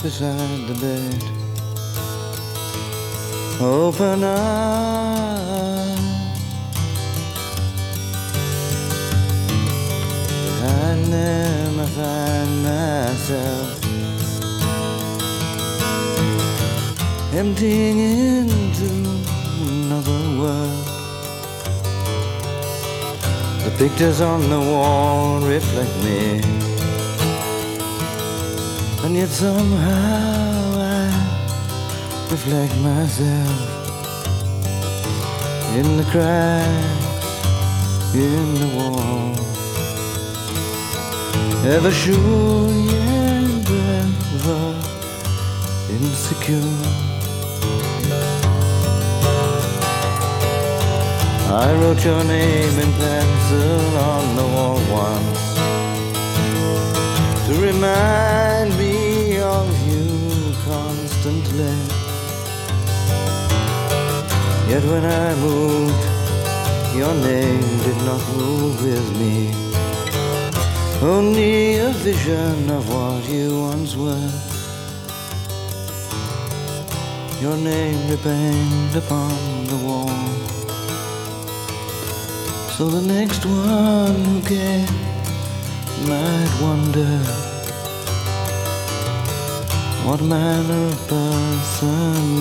beside the bed. Open up, I never find myself emptying into another world. The pictures on the wall reflect me, and yet somehow I reflect myself in the cracks in the wall. Ever sure yet ever insecure. I wrote your name in pencil on the wall once to remind me of you constantly. Yet when I moved, your name did not move with me. Only a vision of what you once were. Your name remained upon the wall. So the next one who came might wonder what manner of person